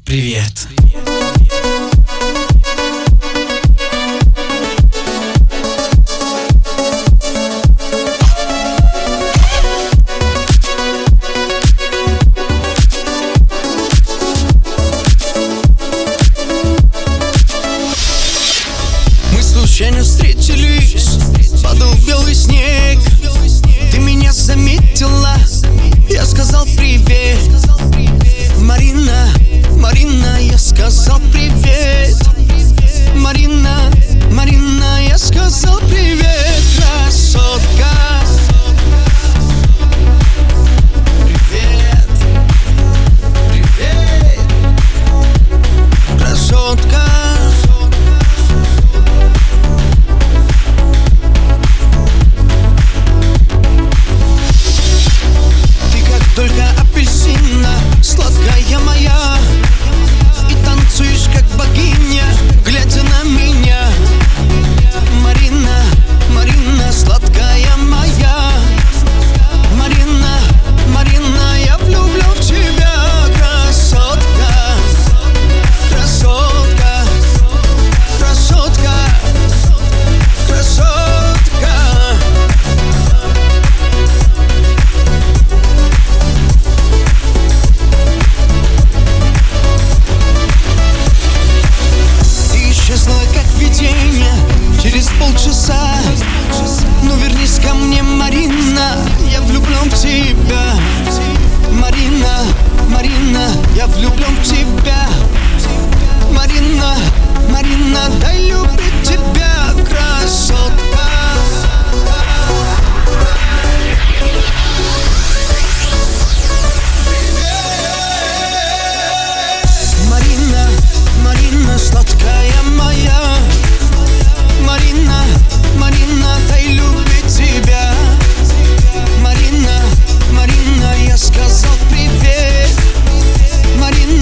Привет. Мы случайно встретились, падал белый снег. Ты меня заметила, я сказал привет. Марина, Марина, я сказал привет. Марина, Марина, я сказал привет, красотка. Привет, привет, красотка. Ты как только апельсина, сладкая моя, и танцуешь как богиня, глядя на меня. Марина, Марина, сладкая моя. Марина, Марина, я влюблен в тебя, красотка. Красотка, красотка, красотка. Ты исчезла как видение через полчаса. Ну вернись ко мне, Марина, я влюблен в тебя. Марина, Марина, я влюблен в тебя. Марина, Марина, дай любить тебя, красотка. Марина, Марина, сладкая моя. Марина, Марина, дай любить тебя. Марина, Марина, я сказал привет. Марина.